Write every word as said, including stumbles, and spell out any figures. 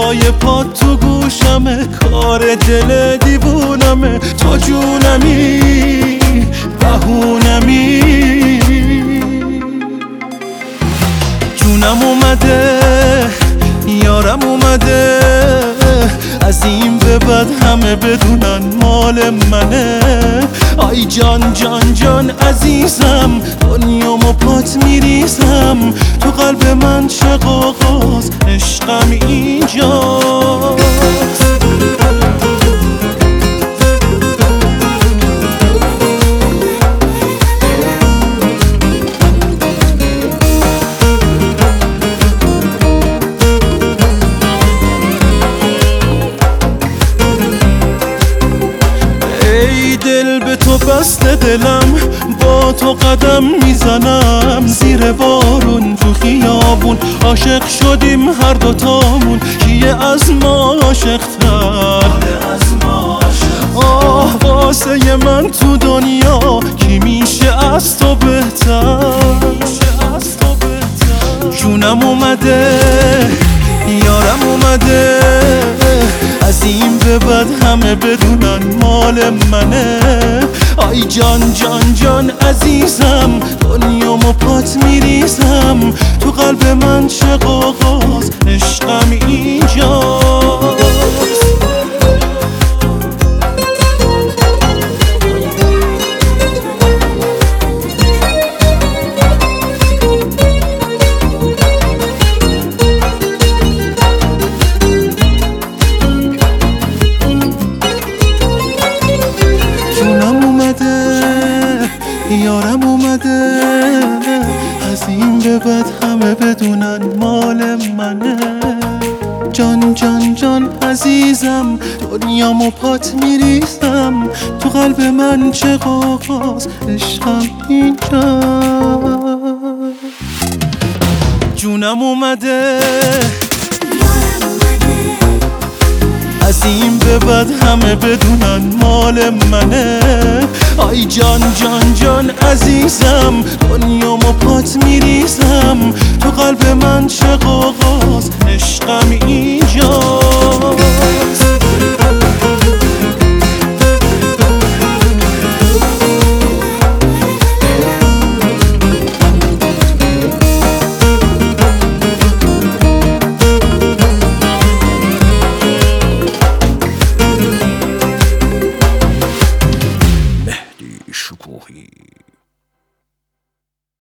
صدای پات تو گوشمه، کار دل دیوونمه، تو جونمی بهونمی. جونم اومده یارم اومده، از این به بعد همه بدونن مال منه. آی جان جان جان عزیزم، دنیامو پات میریزم، تو قلب من شقاقاست، عشقم اینجاست. دل به تو بسته دلم، با تو قدم میزنم، زیر بارون تو خیابون عاشق شدیم هر دوتامون. کیه از ما عاشق تر؟ آه واسه من تو دنیا کی میشه از تو بهتر؟ جونم اومده یارم اومده، از این به بعد همه بدونن مال منه. آی جان جان جان عزیزم، دنیامو پات میریزم، تو قلب من شقاقاست، عشقم اینجاست. یارم اومده، از این به بعد همه بدونن مال منه. جان جان جان عزیزم، دنیامو پات میریزم، تو قلب من شقاقاست، عشقم اینجا. جونم اومده از این به بعد همه بدونن مال منه. آی جان جان جان عزیزم، دنیامو پات میریزم، تو قلب من شقاقاست، عشقم اینجاست.